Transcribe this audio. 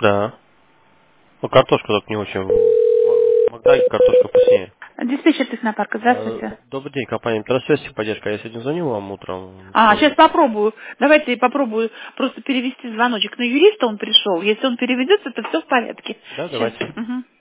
Да. Ну, картошка только не очень. Иногда картошка вкуснее. Диспетчер технопарка, здравствуйте. Добрый день, компания Интерсвязь, поддержка. Я сегодня звоню вам утром. Сейчас попробую. Давайте я попробую просто перевести звоночек на юриста, он пришел. Если он переведется, то все в порядке. Да, Сейчас. давайте. Угу.